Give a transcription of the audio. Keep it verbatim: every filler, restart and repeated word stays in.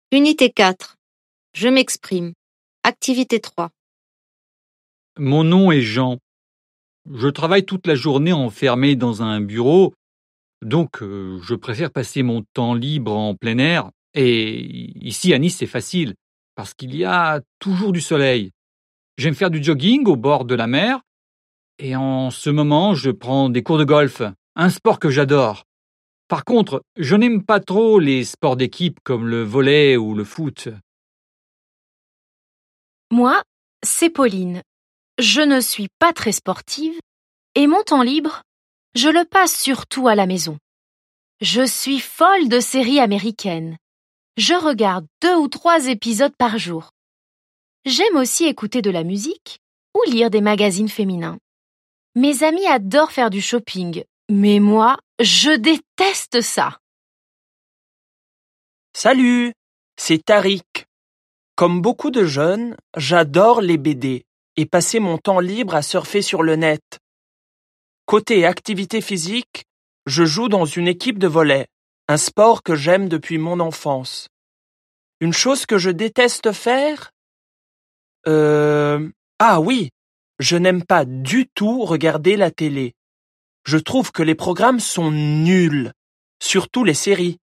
Unité quatre. Je m'exprime. Activité trois. Mon nom est Jean. Je travaille toute la journée enfermé dans un bureau, donc euh, je préfère passer mon temps libre en plein air. Et ici à Nice, c'est facile, parce qu'il y a toujours du soleil. J'aime faire du jogging au bord de la mer, et en ce moment, je prends des cours de golf, un sport que j'adore. Par contre, je n'aime pas trop les sports d'équipe comme le volley ou le foot. Moi, c'est Pauline. Je ne suis pas très sportive et mon temps libre, je le passe surtout à la maison. Je suis folle de séries américaines. Je regarde deux ou trois épisodes par jour. J'aime aussi écouter de la musique ou lire des magazines féminins. Mes amis adorent faire du shopping, mais moi, je déteste ça. Salut, c'est Tariq. Comme beaucoup de jeunes, j'adore les B D et passer mon temps libre à surfer sur le net. Côté activité physique, je joue dans une équipe de volley, un sport que j'aime depuis mon enfance. Une chose que je déteste faire? Euh... Ah oui, je n'aime pas du tout regarder la télé. Je trouve que les programmes sont nuls, surtout les séries.